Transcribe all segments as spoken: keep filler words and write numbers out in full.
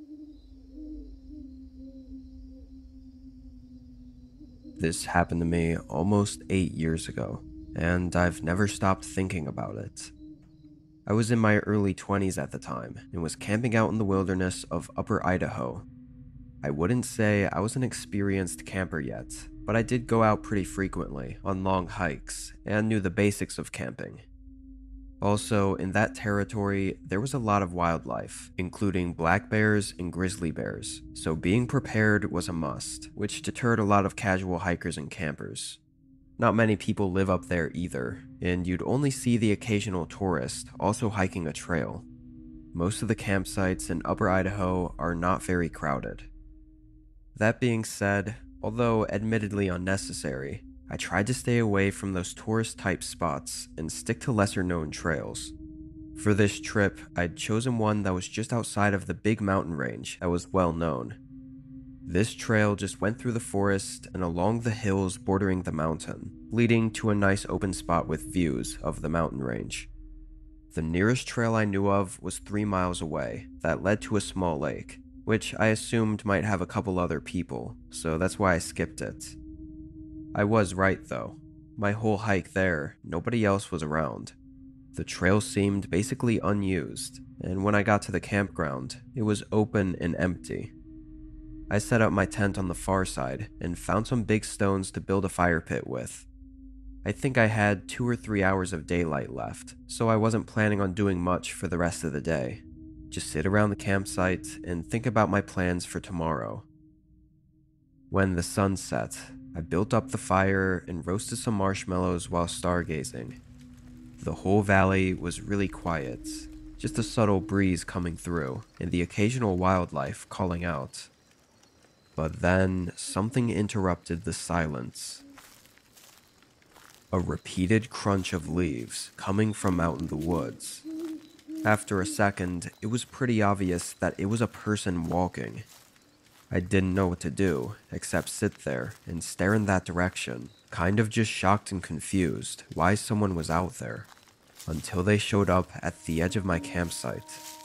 This happened to me almost eight years ago, and I've never stopped thinking about it. I was in my early twenties at the time and was camping out in the wilderness of Upper Idaho. I wouldn't say I was an experienced camper yet, but I did go out pretty frequently on long hikes and knew the basics of camping. Also, in that territory, there was a lot of wildlife, including black bears and grizzly bears, so being prepared was a must, which deterred a lot of casual hikers and campers. Not many people live up there either, and you'd only see the occasional tourist also hiking a trail. Most of the campsites in Upper Idaho are not very crowded. That being said, although admittedly unnecessary, I tried to stay away from those tourist-type spots and stick to lesser-known trails. For this trip, I'd chosen one that was just outside of the big mountain range that was well known. This trail just went through the forest and along the hills bordering the mountain, leading to a nice open spot with views of the mountain range. The nearest trail I knew of was three miles away that led to a small lake, which I assumed might have a couple other people, so that's why I skipped it. I was right though. My whole hike there, nobody else was around. The trail seemed basically unused, and when I got to the campground, it was open and empty. I set up my tent on the far side and found some big stones to build a fire pit with. I think I had two or three hours of daylight left, so I wasn't planning on doing much for the rest of the day. Just sit around the campsite and think about my plans for tomorrow. When the sun set, I built up the fire and roasted some marshmallows while stargazing. The whole valley was really quiet, just a subtle breeze coming through and the occasional wildlife calling out. But then something interrupted the silence. A repeated crunch of leaves coming from out in the woods. After a second, it was pretty obvious that it was a person walking. I didn't know what to do, except sit there and stare in that direction, kind of just shocked and confused why someone was out there, until they showed up at the edge of my campsite.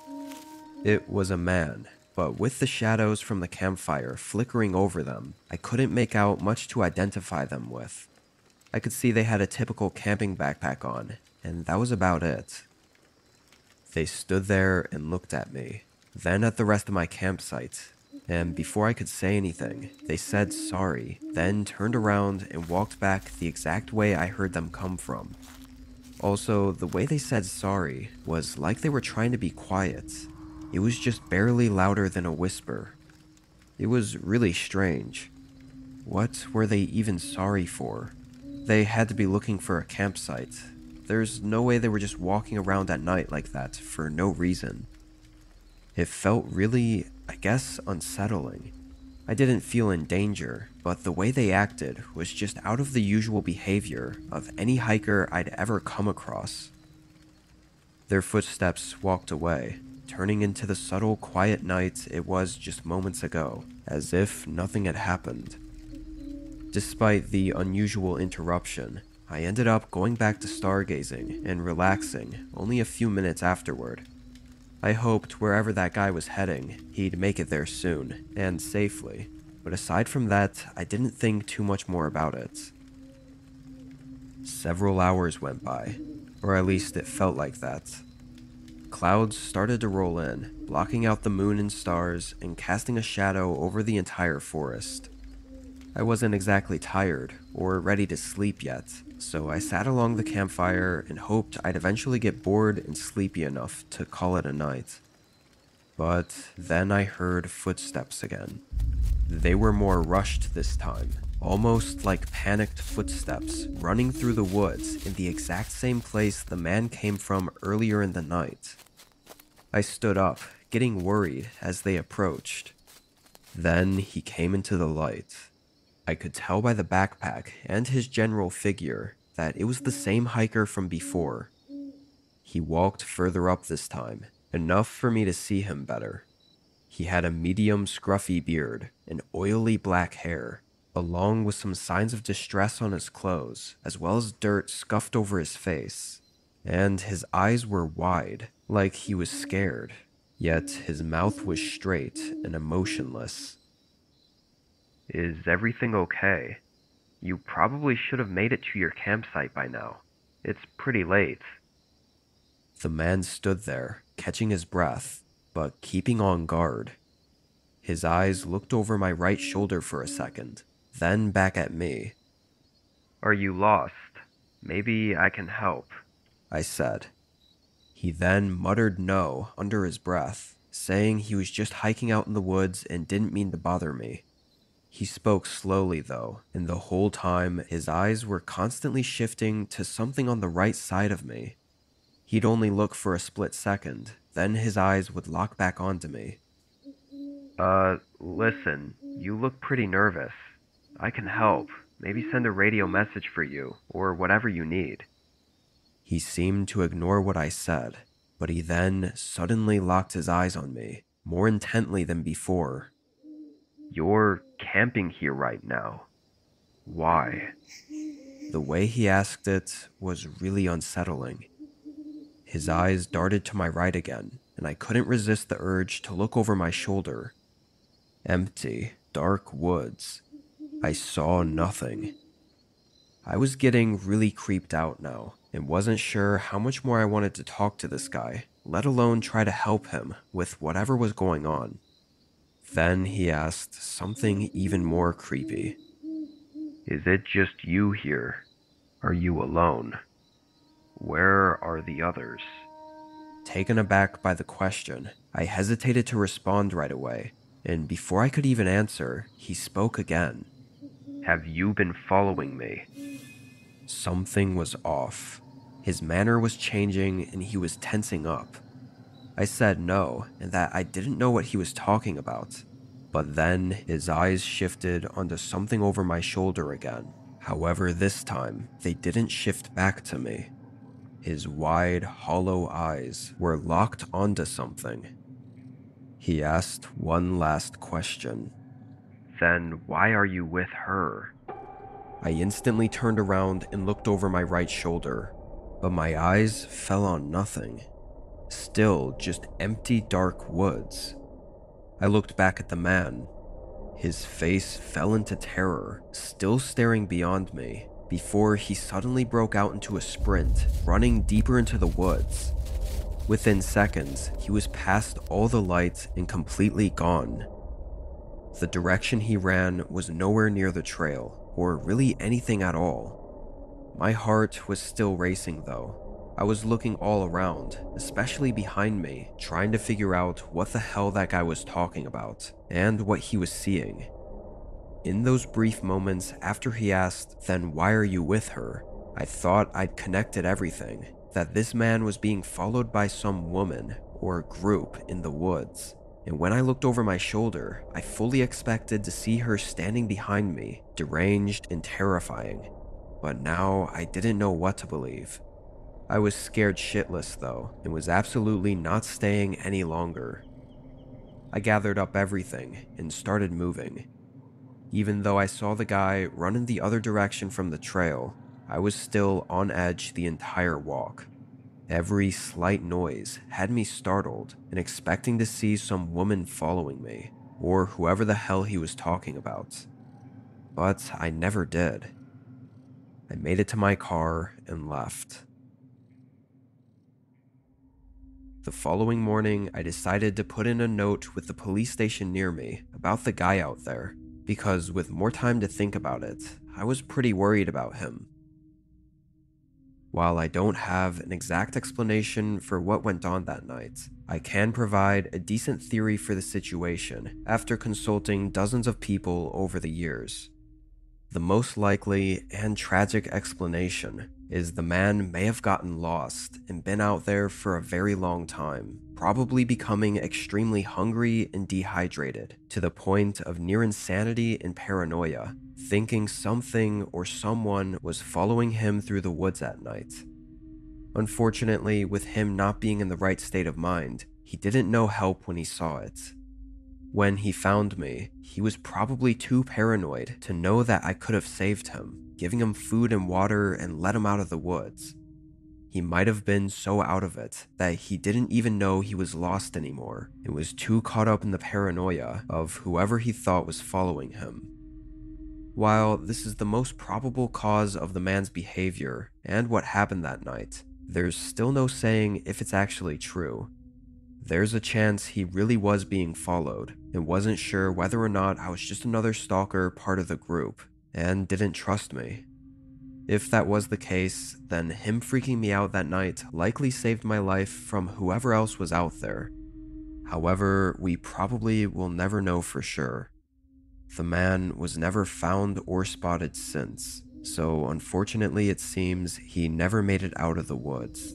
It was a man, but with the shadows from the campfire flickering over them, I couldn't make out much to identify them with. I could see they had a typical camping backpack on, and that was about it. They stood there and looked at me, then at the rest of my campsite, and before I could say anything, they said sorry, then turned around and walked back the exact way I heard them come from. Also, the way they said sorry was like they were trying to be quiet. It was just barely louder than a whisper. It was really strange. What were they even sorry for? They had to be looking for a campsite. There's no way they were just walking around at night like that for no reason. It felt really, I guess, unsettling. I didn't feel in danger, but the way they acted was just out of the usual behavior of any hiker I'd ever come across. Their footsteps walked away, turning into the subtle, quiet night it was just moments ago, as if nothing had happened. Despite the unusual interruption, I ended up going back to stargazing and relaxing only a few minutes afterward. I hoped wherever that guy was heading, he'd make it there soon, and safely, but aside from that, I didn't think too much more about it. Several hours went by, or at least it felt like that. Clouds started to roll in, blocking out the moon and stars and casting a shadow over the entire forest. I wasn't exactly tired or ready to sleep yet, so I sat along the campfire and hoped I'd eventually get bored and sleepy enough to call it a night. But then I heard footsteps again. They were more rushed this time, almost like panicked footsteps running through the woods in the exact same place the man came from earlier in the night. I stood up, getting worried as they approached. Then he came into the light. I could tell by the backpack and his general figure that it was the same hiker from before. He walked further up this time, enough for me to see him better. He had a medium scruffy beard and oily black hair, along with some signs of distress on his clothes, as well as dirt scuffed over his face. And his eyes were wide, like he was scared. yet his mouth was straight and emotionless. "Is everything okay? You probably should have made it to your campsite by now. It's pretty late." The man stood there, catching his breath, but keeping on guard. His eyes looked over my right shoulder for a second, then back at me. "Are you lost? Maybe I can help," I said. He then muttered no under his breath, saying he was just hiking out in the woods and didn't mean to bother me. He spoke slowly though, and the whole time his eyes were constantly shifting to something on the right side of me. He'd only look for a split second, then his eyes would lock back onto me. Uh, listen, you look pretty nervous. I can help. Maybe send a radio message for you, or whatever you need." He seemed to ignore what I said, but he then suddenly locked his eyes on me, more intently than before. "You're camping here right now. Why?" The way he asked it was really unsettling. His eyes darted to my right again, and I couldn't resist the urge to look over my shoulder. Empty, dark woods. I saw nothing. I was getting really creeped out now, and wasn't sure how much more I wanted to talk to this guy, let alone try to help him with whatever was going on. Then he asked something even more creepy. "Is it just you here? Are you alone? Where are the others?" Taken aback by the question, I hesitated to respond right away, and before I could even answer, he spoke again. "Have you been following me?" Something was off. His manner was changing and he was tensing up. I said no, and that I didn't know what he was talking about. But then his eyes shifted onto something over my shoulder again. However, this time, they didn't shift back to me. His wide, hollow eyes were locked onto something. He asked one last question. "Then why are you with her?" I instantly turned around and looked over my right shoulder, but my eyes fell on nothing. Still just empty, dark woods. I looked back at the man. His face fell into terror, still staring beyond me, before he suddenly broke out into a sprint, running deeper into the woods. Within seconds, he was past all the lights and completely gone. The direction he ran was nowhere near the trail, or really anything at all. My heart was still racing though. I was looking all around, especially behind me, trying to figure out what the hell that guy was talking about, and what he was seeing. In those brief moments after he asked, "Then why are you with her?" I thought I'd connected everything, that this man was being followed by some woman or group in the woods. And when I looked over my shoulder, I fully expected to see her standing behind me, deranged and terrifying. But now I didn't know what to believe. I was scared shitless though, and was absolutely not staying any longer. I gathered up everything and started moving. Even though I saw the guy run in the other direction from the trail, I was still on edge the entire walk. Every slight noise had me startled and expecting to see some woman following me, or whoever the hell he was talking about. But I never did. I made it to my car and left. The following morning, I decided to put in a note with the police station near me about the guy out there, because with more time to think about it, I was pretty worried about him. While I don't have an exact explanation for what went on that night, I can provide a decent theory for the situation after consulting dozens of people over the years. The most likely and tragic explanation is the man may have gotten lost and been out there for a very long time, probably becoming extremely hungry and dehydrated to the point of near insanity and paranoia, thinking something or someone was following him through the woods at night. Unfortunately, with him not being in the right state of mind, he didn't know help when he saw it. When he found me, he was probably too paranoid to know that I could have saved him, giving him food and water and let him out of the woods. He might have been so out of it that he didn't even know he was lost anymore and was too caught up in the paranoia of whoever he thought was following him. While this is the most probable cause of the man's behavior and what happened that night, there's still no saying if it's actually true. There's a chance he really was being followed and wasn't sure whether or not I was just another stalker part of the group and didn't trust me. If that was the case, then him freaking me out that night likely saved my life from whoever else was out there. However, we probably will never know for sure. The man was never found or spotted since, so unfortunately it seems he never made it out of the woods.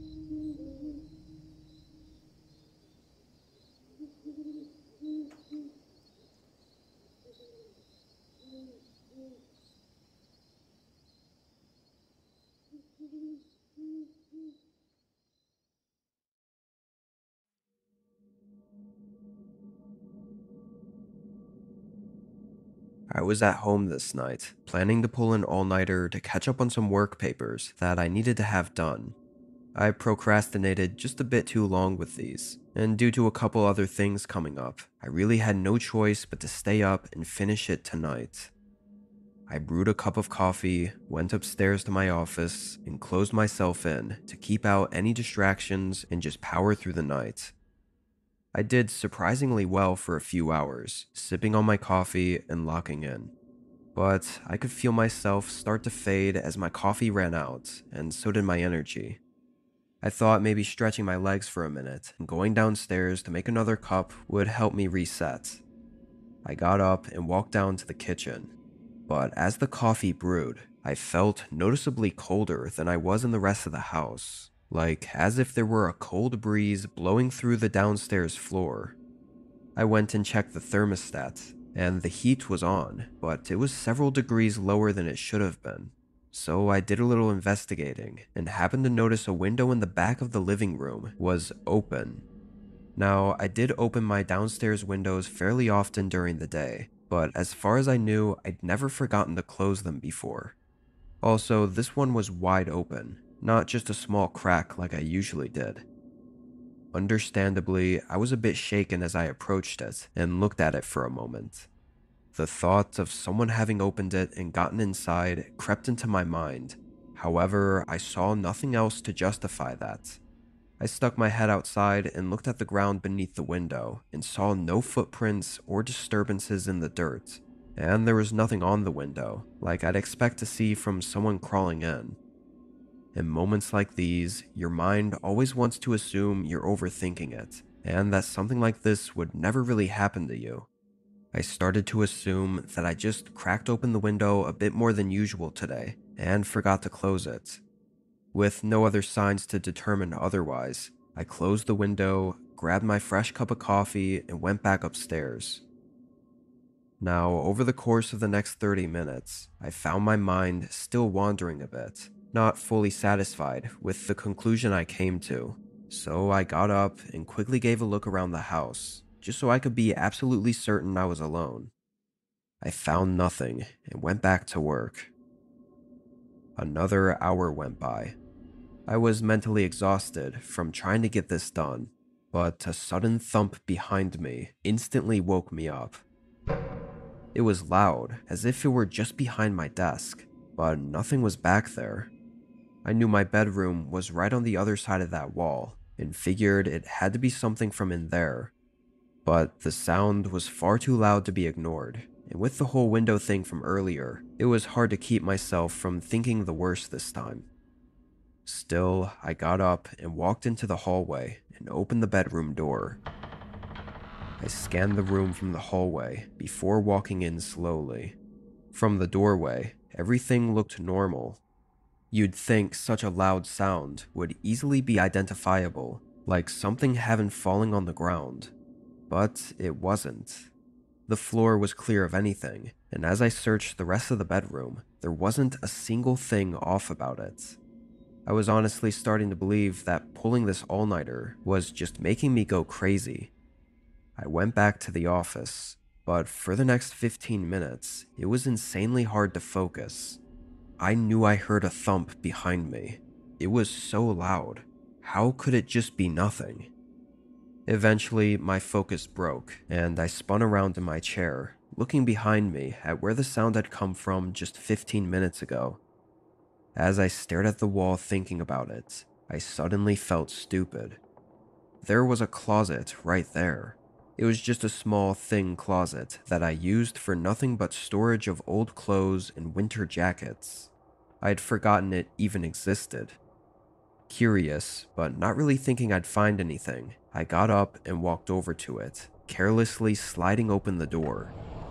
I was at home this night, planning to pull an all-nighter to catch up on some work papers that I needed to have done. I procrastinated just a bit too long with these, and due to a couple other things coming up, I really had no choice but to stay up and finish it tonight. I brewed a cup of coffee, went upstairs to my office, and closed myself in to keep out any distractions and just power through the night. I did surprisingly well for a few hours, sipping on my coffee and locking in. But I could feel myself start to fade as my coffee ran out, and so did my energy. I thought maybe stretching my legs for a minute and going downstairs to make another cup would help me reset. I got up and walked down to the kitchen, but as the coffee brewed, I felt noticeably colder than I was in the rest of the house. Like as if there were a cold breeze blowing through the downstairs floor. I went and checked the thermostat, and the heat was on, but it was several degrees lower than it should have been. So I did a little investigating, and happened to notice a window in the back of the living room was open. Now, I did open my downstairs windows fairly often during the day, but as far as I knew, I'd never forgotten to close them before. Also, this one was wide open, not just a small crack like I usually did. Understandably, I was a bit shaken as I approached it and looked at it for a moment. The thought of someone having opened it and gotten inside crept into my mind. However, I saw nothing else to justify that. I stuck my head outside and looked at the ground beneath the window and saw no footprints or disturbances in the dirt. And there was nothing on the window, like I'd expect to see from someone crawling in. In moments like these, your mind always wants to assume you're overthinking it, and that something like this would never really happen to you. I started to assume that I just cracked open the window a bit more than usual today, and forgot to close it. With no other signs to determine otherwise, I closed the window, grabbed my fresh cup of coffee, and went back upstairs. Now, over the course of the next thirty minutes, I found my mind still wandering a bit, not fully satisfied with the conclusion I came to, so I got up and quickly gave a look around the house, just so I could be absolutely certain I was alone. I found nothing and went back to work. Another hour went by. I was mentally exhausted from trying to get this done, but a sudden thump behind me instantly woke me up. It was loud, as if it were just behind my desk, but nothing was back there. I knew my bedroom was right on the other side of that wall, and figured it had to be something from in there. But the sound was far too loud to be ignored, and with the whole window thing from earlier, it was hard to keep myself from thinking the worst this time. Still, I got up and walked into the hallway and opened the bedroom door. I scanned the room from the hallway before walking in slowly. From the doorway, everything looked normal. You'd think such a loud sound would easily be identifiable, like something having falling on the ground. But it wasn't. The floor was clear of anything, and as I searched the rest of the bedroom, there wasn't a single thing off about it. I was honestly starting to believe that pulling this all-nighter was just making me go crazy. I went back to the office, but for the next fifteen minutes, it was insanely hard to focus. I knew I heard a thump behind me. It was so loud. How could it just be nothing? Eventually, my focus broke, and I spun around in my chair, looking behind me at where the sound had come from just fifteen minutes ago. As I stared at the wall thinking about it, I suddenly felt stupid. There was a closet right there. It was just a small, thin closet that I used for nothing but storage of old clothes and winter jackets. I had forgotten it even existed. Curious, but not really thinking I'd find anything, I got up and walked over to it, carelessly sliding open the door.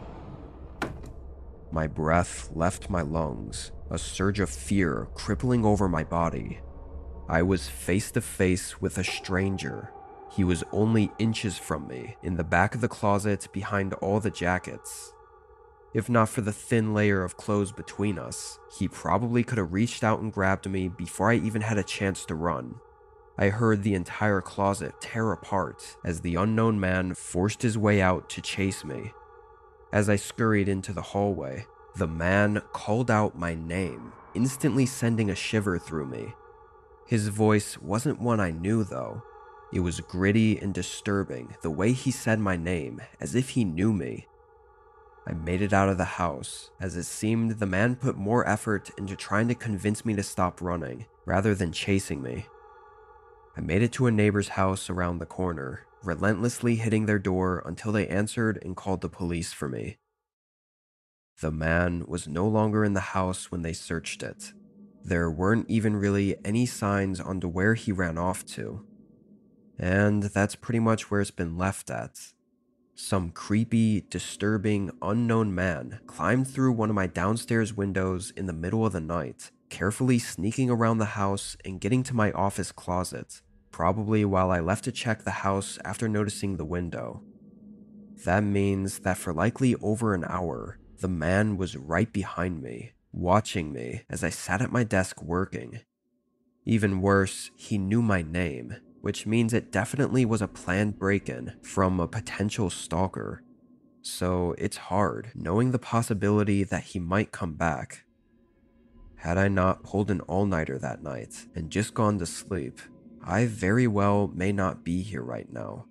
My breath left my lungs, a surge of fear crippling over my body. I was face to face with a stranger. He was only inches from me, in the back of the closet behind all the jackets. If not for the thin layer of clothes between us, he probably could have reached out and grabbed me before I even had a chance to run. I heard the entire closet tear apart as the unknown man forced his way out to chase me. As I scurried into the hallway, the man called out my name, instantly sending a shiver through me. His voice wasn't one I knew though. It was gritty and disturbing, the way he said my name, as if he knew me. I made it out of the house, as it seemed the man put more effort into trying to convince me to stop running, rather than chasing me. I made it to a neighbor's house around the corner, relentlessly hitting their door until they answered and called the police for me. The man was no longer in the house when they searched it. There weren't even really any signs on to where he ran off to. And that's pretty much where it's been left at. Some creepy, disturbing, unknown man climbed through one of my downstairs windows in the middle of the night, carefully sneaking around the house and getting to my office closet, probably while I left to check the house after noticing the window. That means that for likely over an hour, the man was right behind me, watching me as I sat at my desk working. Even worse, he knew my name, which means it definitely was a planned break-in from a potential stalker. So it's hard knowing the possibility that he might come back. Had I not pulled an all-nighter that night and just gone to sleep, I very well may not be here right now.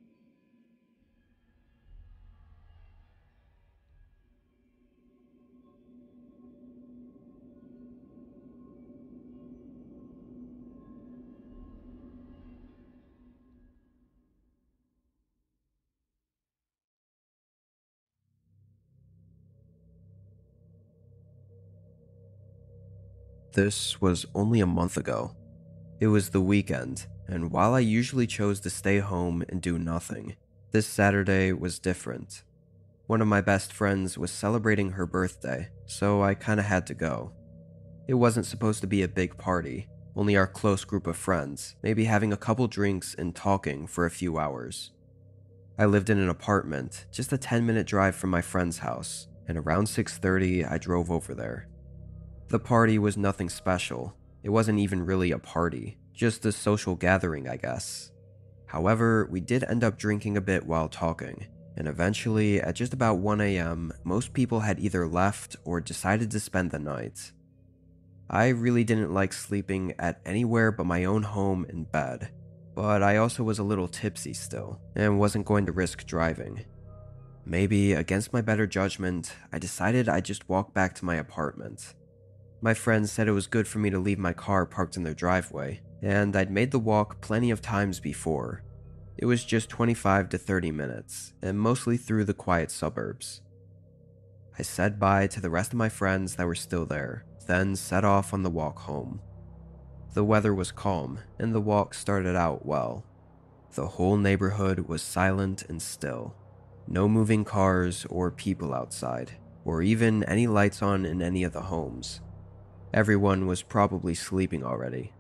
This was only a month ago. It was the weekend, and while I usually chose to stay home and do nothing, this Saturday was different. One of my best friends was celebrating her birthday, so I kinda had to go. It wasn't supposed to be a big party, only our close group of friends, maybe having a couple drinks and talking for a few hours. I lived in an apartment, just a ten minute drive from my friend's house, and around six thirty I drove over there. The party was nothing special. It wasn't even really a party, just a social gathering, I guess. However, we did end up drinking a bit while talking, and eventually, at just about one a m, most people had either left or decided to spend the night. I really didn't like sleeping at anywhere but my own home and bed, but I also was a little tipsy still, and wasn't going to risk driving. Maybe, against my better judgment, I decided I'd just walk back to my apartment. My friends said it was good for me to leave my car parked in their driveway, and I'd made the walk plenty of times before. It was just twenty-five to thirty minutes, and mostly through the quiet suburbs. I said bye to the rest of my friends that were still there, then set off on the walk home. The weather was calm, and the walk started out well. The whole neighborhood was silent and still. No moving cars or people outside, or even any lights on in any of the homes. Everyone was probably sleeping already.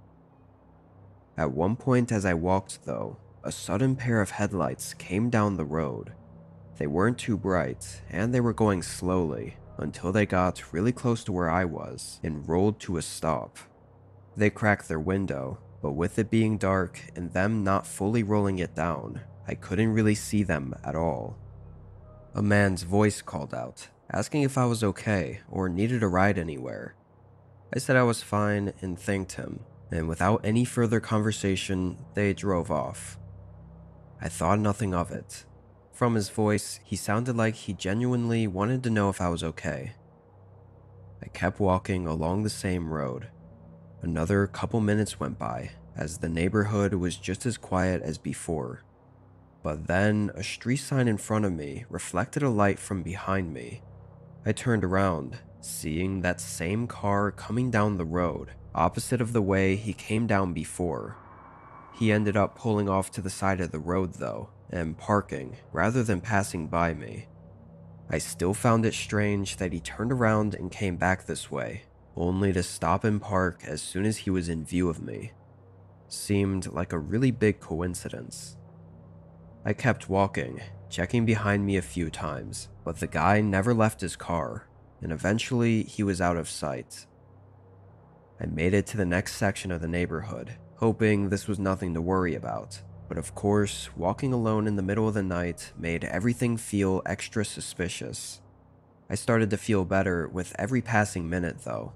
At one point as I walked though, a sudden pair of headlights came down the road. They weren't too bright, and they were going slowly until they got really close to where I was and rolled to a stop. They cracked their window, but with it being dark and them not fully rolling it down, I couldn't really see them at all. A man's voice called out, asking if I was okay or needed a ride anywhere. I said I was fine and thanked him, and without any further conversation, they drove off. I thought nothing of it. From his voice, he sounded like he genuinely wanted to know if I was okay. I kept walking along the same road. Another couple minutes went by, as the neighborhood was just as quiet as before. But then, a street sign in front of me reflected a light from behind me. I turned around, seeing that same car coming down the road, opposite of the way he came down before. He ended up pulling off to the side of the road though, and parking, rather than passing by me. I still found it strange that he turned around and came back this way, only to stop and park as soon as he was in view of me. Seemed like a really big coincidence. I kept walking, checking behind me a few times, but the guy never left his car, and eventually he was out of sight. I made it to the next section of the neighborhood, hoping this was nothing to worry about, but of course, walking alone in the middle of the night made everything feel extra suspicious. I started to feel better with every passing minute though.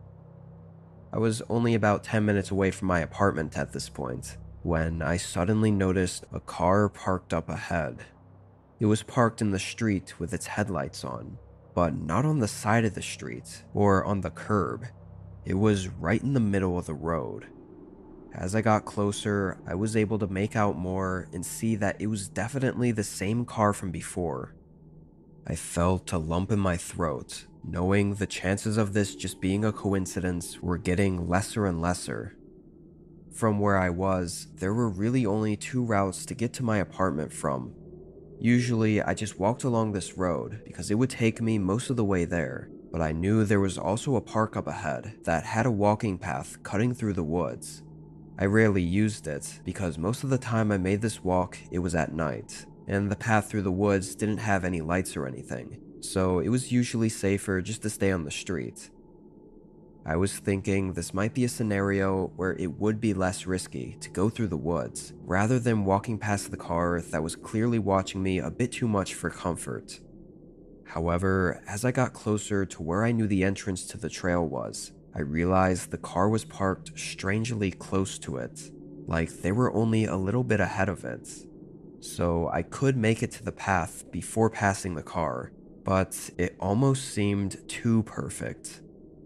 I was only about ten minutes away from my apartment at this point, when I suddenly noticed a car parked up ahead. It was parked in the street with its headlights on, but not on the side of the street or on the curb. It was right in the middle of the road. As I got closer, I was able to make out more and see that it was definitely the same car from before. I felt a lump in my throat, knowing the chances of this just being a coincidence were getting lesser and lesser. From where I was, there were really only two routes to get to my apartment from. Usually, I just walked along this road because it would take me most of the way there, but I knew there was also a park up ahead that had a walking path cutting through the woods. I rarely used it because most of the time I made this walk, it was at night, and the path through the woods didn't have any lights or anything, so it was usually safer just to stay on the street. I was thinking this might be a scenario where it would be less risky to go through the woods, rather than walking past the car that was clearly watching me a bit too much for comfort. However, as I got closer to where I knew the entrance to the trail was, I realized the car was parked strangely close to it, like they were only a little bit ahead of it. So I could make it to the path before passing the car, but it almost seemed too perfect.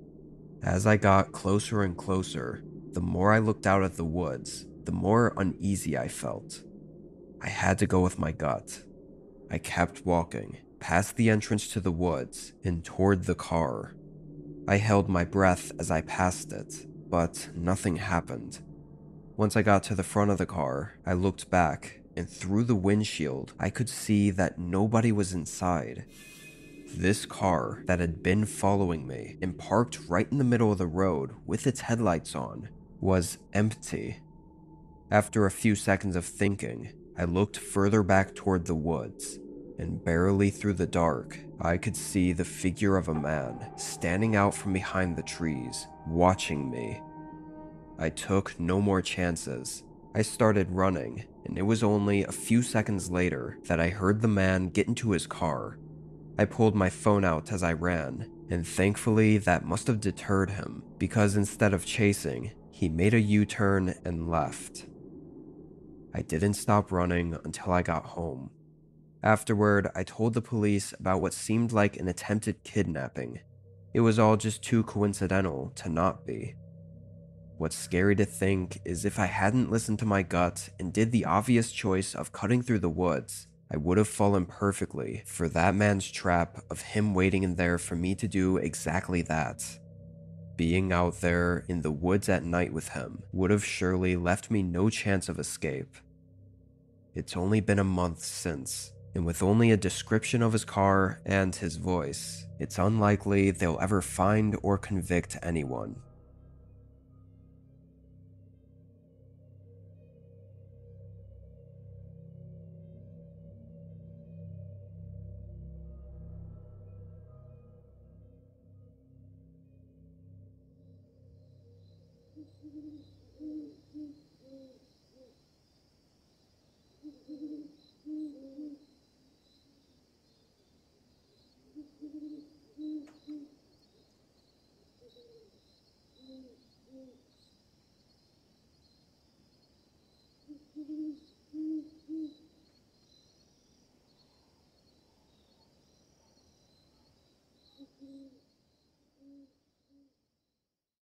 As I got closer and closer, the more I looked out at the woods, the more uneasy I felt. I had to go with my gut. I kept walking, past the entrance to the woods, and toward the car. I held my breath as I passed it, but nothing happened. Once I got to the front of the car, I looked back, and through the windshield, I could see that nobody was inside. This car that had been following me and parked right in the middle of the road with its headlights on was empty. After a few seconds of thinking, I looked further back toward the woods, and barely through the dark, I could see the figure of a man standing out from behind the trees, watching me. I took no more chances. I started running, and it was only a few seconds later that I heard the man get into his car. I pulled my phone out as I ran, and thankfully that must have deterred him, because instead of chasing, he made a U-turn and left. I didn't stop running until I got home. Afterward, I told the police about what seemed like an attempted kidnapping. It was all just too coincidental to not be. What's scary to think is if I hadn't listened to my gut and did the obvious choice of cutting through the woods, I would have fallen perfectly for that man's trap of him waiting in there for me to do exactly that. Being out there in the woods at night with him would have surely left me no chance of escape. It's only been a month since, and with only a description of his car and his voice, it's unlikely they'll ever find or convict anyone.